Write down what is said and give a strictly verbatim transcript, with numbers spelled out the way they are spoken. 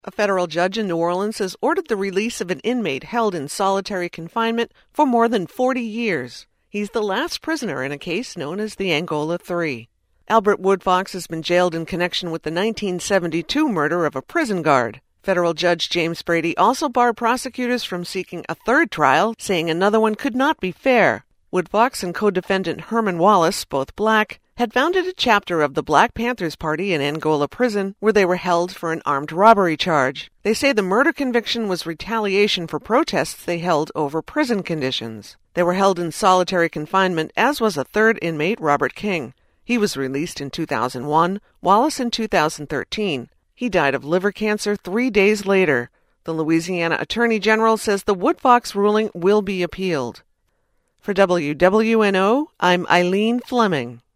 A federal judge in New Orleans has ordered the release of an inmate held in solitary confinement for more than forty years. He's the last prisoner in a case known as the Angola Three. Albert Woodfox has been jailed in connection with the nineteen seventy-two murder of a prison guard. Federal Judge James Brady also barred prosecutors from seeking a third trial, saying another one could not be fair. Woodfox and co-defendant Herman Wallace, both black, had founded a chapter of the Black Panthers Party in Angola prison where they were held for an armed robbery charge. They say the murder conviction was retaliation for protests they held over prison conditions. They were held in solitary confinement, as was a third inmate, Robert King. He was released in two thousand one, Wallace in two thousand thirteen. He died of liver cancer three days later. The Louisiana Attorney General says the Woodfox ruling will be appealed. For W W N O, I'm Eileen Fleming.